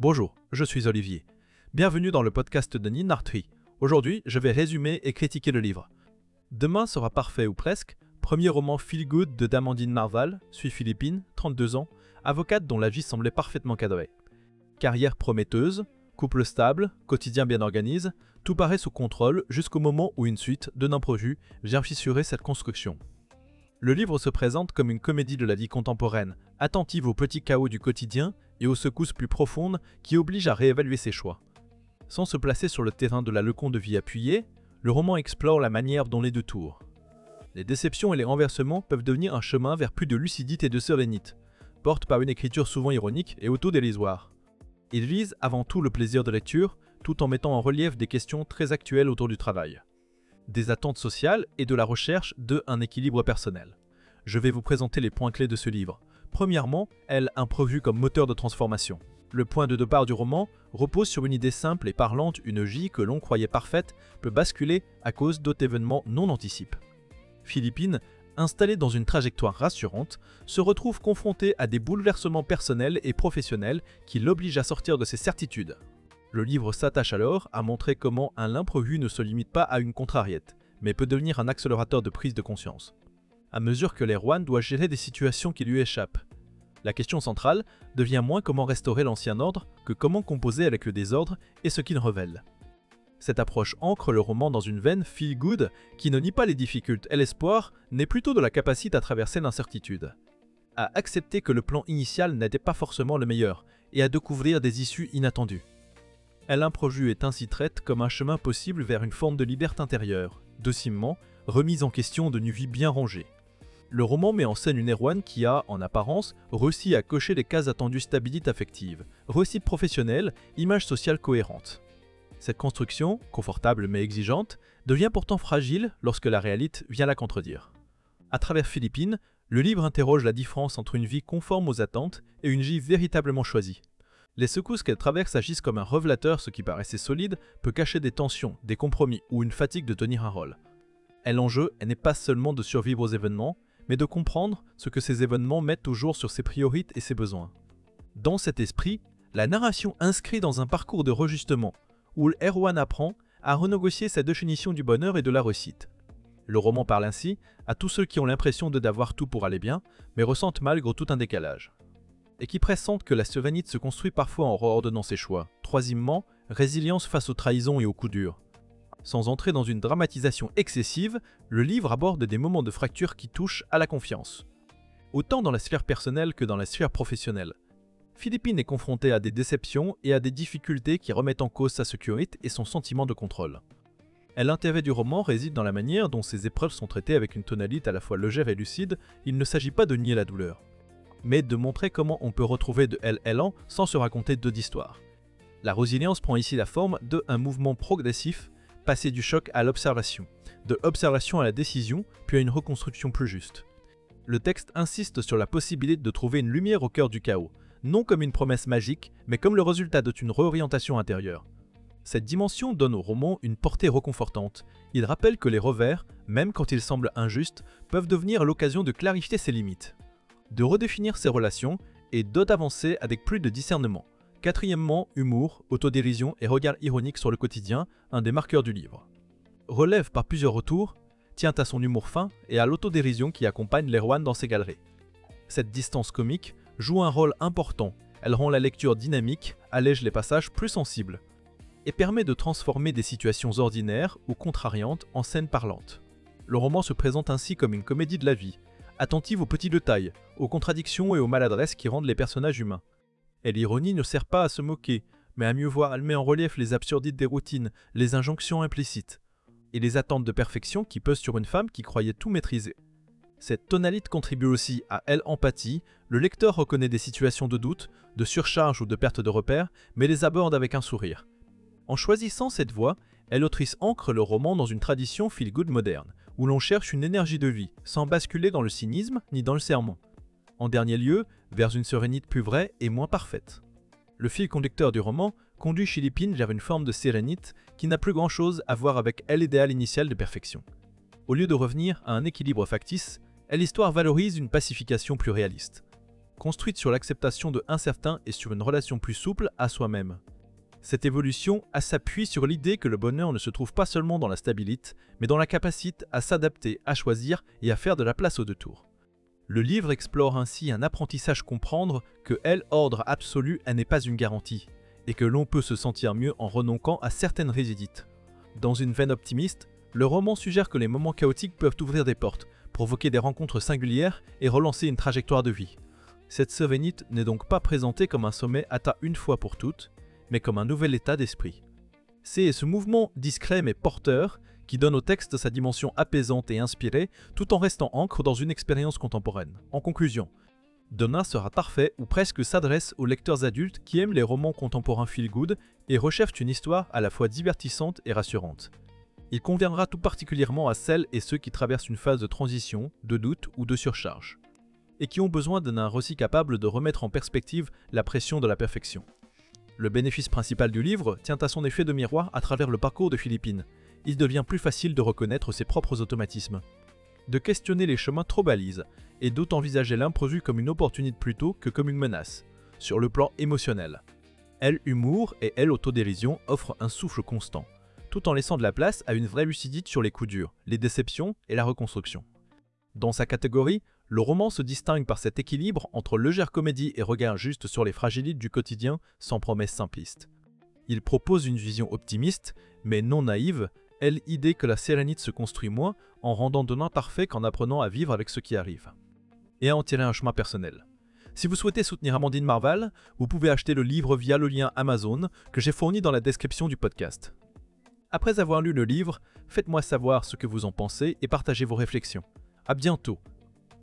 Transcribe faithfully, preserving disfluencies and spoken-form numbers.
Bonjour, je suis Olivier. Bienvenue dans le podcast de Ninartri. Aujourd'hui, je vais résumer et critiquer le livre. Demain sera parfait ou presque, premier roman feel good de Damandine Marval, suisse philippine, trente-deux ans, avocate dont la vie semblait parfaitement cadrée. Carrière prometteuse, couple stable, quotidien bien organisé, tout paraît sous contrôle jusqu'au moment où une suite de d'imprévus vient fissurer cette construction. Le livre se présente comme une comédie de la vie contemporaine, attentive aux petits chaos du quotidien et aux secousses plus profondes qui obligent à réévaluer ses choix. Sans se placer sur le terrain de la leçon de vie appuyée, le roman explore la manière dont les deux tours. Les déceptions et les renversements peuvent devenir un chemin vers plus de lucidité et de sérénité, porte par une écriture souvent ironique et autodérisoire. Il vise avant tout le plaisir de lecture, tout en mettant en relief des questions très actuelles autour du travail, des attentes sociales et de la recherche d'un équilibre personnel. Je vais vous présenter les points clés de ce livre. Premièrement, elle imprévue comme moteur de transformation. Le point de départ du roman repose sur une idée simple et parlante, une vie que l'on croyait parfaite peut basculer à cause d'autres événements non anticipés. Philippine, installée dans une trajectoire rassurante, se retrouve confrontée à des bouleversements personnels et professionnels qui l'obligent à sortir de ses certitudes. Le livre s'attache alors à montrer comment un imprévu ne se limite pas à une contrariette, mais peut devenir un accélérateur de prise de conscience. À mesure que l'héroïne doit gérer des situations qui lui échappent, la question centrale devient moins comment restaurer l'ancien ordre que comment composer avec le désordre et ce qu'il révèle. Cette approche ancre le roman dans une veine feel good qui ne nie pas les difficultés et l'espoir, mais plutôt de la capacité à traverser l'incertitude, à accepter que le plan initial n'était pas forcément le meilleur et à découvrir des issues inattendues. Elle imprévue est ainsi traite comme un chemin possible vers une forme de liberté intérieure, docilement, remise en question d'une vie bien rangée. Le roman met en scène une héroïne qui a, en apparence, réussi à cocher les cases attendues stabilité affective, réussite professionnelle, image sociale cohérente. Cette construction, confortable mais exigeante, devient pourtant fragile lorsque la réalité vient la contredire. À travers Philippine, le livre interroge la différence entre une vie conforme aux attentes et une vie véritablement choisie. Les secousses qu'elle traverse agissent comme un révélateur, ce qui paraissait solide peut cacher des tensions, des compromis ou une fatigue de tenir un rôle. Et l'enjeu n'est pas seulement de survivre aux événements, mais de comprendre ce que ces événements mettent au jour sur ses priorités et ses besoins. Dans cet esprit, la narration inscrit dans un parcours de rejustement, où l'héroïne apprend à renégocier sa définition du bonheur et de la réussite. Le roman parle ainsi à tous ceux qui ont l'impression de d'avoir tout pour aller bien, mais ressentent malgré tout un décalage. Et qui pressentent que la sérénité se construit parfois en réordonnant ses choix. Troisièmement, résilience face aux trahisons et aux coups durs. Sans entrer dans une dramatisation excessive, le livre aborde des moments de fracture qui touchent à la confiance. Autant dans la sphère personnelle que dans la sphère professionnelle. Philippine est confrontée à des déceptions et à des difficultés qui remettent en cause sa sécurité et son sentiment de contrôle. Et l'intérêt du roman réside dans la manière dont ces épreuves sont traitées avec une tonalité à la fois légère et lucide. Il ne s'agit pas de nier la douleur, mais de montrer comment on peut retrouver de l'élan sans se raconter deux d'histoires. La résilience prend ici la forme d'un mouvement progressif, passer du choc à l'observation, de l'observation à la décision, puis à une reconstruction plus juste. Le texte insiste sur la possibilité de trouver une lumière au cœur du chaos, non comme une promesse magique, mais comme le résultat d'une réorientation intérieure. Cette dimension donne au roman une portée réconfortante. Il rappelle que les revers, même quand ils semblent injustes, peuvent devenir l'occasion de clarifier ses limites, de redéfinir ses relations et d'avancer avec plus de discernement. Quatrièmement, humour, autodérision et regard ironique sur le quotidien, un des marqueurs du livre. Relève par plusieurs retours, tient à son humour fin et à l'autodérision qui accompagne l'héroïne dans ses galeries. Cette distance comique joue un rôle important, elle rend la lecture dynamique, allège les passages plus sensibles, et permet de transformer des situations ordinaires ou contrariantes en scènes parlantes. Le roman se présente ainsi comme une comédie de la vie, attentive aux petits détails, aux contradictions et aux maladresses qui rendent les personnages humains. Et l'ironie ne sert pas à se moquer, mais à mieux voir, elle met en relief les absurdités des routines, les injonctions implicites, et les attentes de perfection qui pesent sur une femme qui croyait tout maîtriser. Cette tonalité contribue aussi à l'empathie, le lecteur reconnaît des situations de doute, de surcharge ou de perte de repères, mais les aborde avec un sourire. En choisissant cette voie, l'autrice ancre le roman dans une tradition feel-good moderne, où l'on cherche une énergie de vie, sans basculer dans le cynisme ni dans le sermon. En dernier lieu, vers une sérénité plus vraie et moins parfaite. Le fil conducteur du roman conduit Philippine vers une forme de sérénité qui n'a plus grand-chose à voir avec l'idéal initial de perfection. Au lieu de revenir à un équilibre factice, l'histoire valorise une pacification plus réaliste. construite sur l'acceptation de l'incertain et sur une relation plus souple à soi-même. Cette évolution s'appuie sur l'idée que le bonheur ne se trouve pas seulement dans la stabilité, mais dans la capacité à s'adapter, à choisir et à faire de la place au détour. Le livre explore ainsi un apprentissage comprendre que l'ordre absolu n'est pas une garantie, et que l'on peut se sentir mieux en renonçant à certaines résidites. Dans une veine optimiste, le roman suggère que les moments chaotiques peuvent ouvrir des portes, provoquer des rencontres singulières et relancer une trajectoire de vie. Cette sérénité n'est donc pas présentée comme un sommet atteint une fois pour toutes, mais comme un nouvel état d'esprit. C'est ce mouvement discret mais porteur qui donne au texte sa dimension apaisante et inspirée tout en restant ancre dans une expérience contemporaine. En conclusion, Demain sera parfait ou presque s'adresse aux lecteurs adultes qui aiment les romans contemporains feel-good et recherchent une histoire à la fois divertissante et rassurante. Il conviendra tout particulièrement à celles et ceux qui traversent une phase de transition, de doute ou de surcharge, et qui ont besoin d'un récit capable de remettre en perspective la pression de la perfection. Le bénéfice principal du livre tient à son effet de miroir à travers le parcours de Philippine. Il devient plus facile de reconnaître ses propres automatismes, de questionner les chemins trop balises et d'envisager l'imprévu comme une opportunité plutôt que comme une menace, sur le plan émotionnel. Elle humour et elle autodérision offrent un souffle constant, tout en laissant de la place à une vraie lucidité sur les coups durs, les déceptions et la reconstruction. Dans sa catégorie, le roman se distingue par cet équilibre entre légère comédie et regard juste sur les fragilités du quotidien sans promesse simpliste. Il propose une vision optimiste, mais non naïve, elle idée que la sérénité se construit moins en rendant de l'imparfait qu'en apprenant à vivre avec ce qui arrive, et à en tirer un chemin personnel. Si vous souhaitez soutenir Amandine Marval, vous pouvez acheter le livre via le lien Amazon que j'ai fourni dans la description du podcast. Après avoir lu le livre, faites-moi savoir ce que vous en pensez et partagez vos réflexions. À bientôt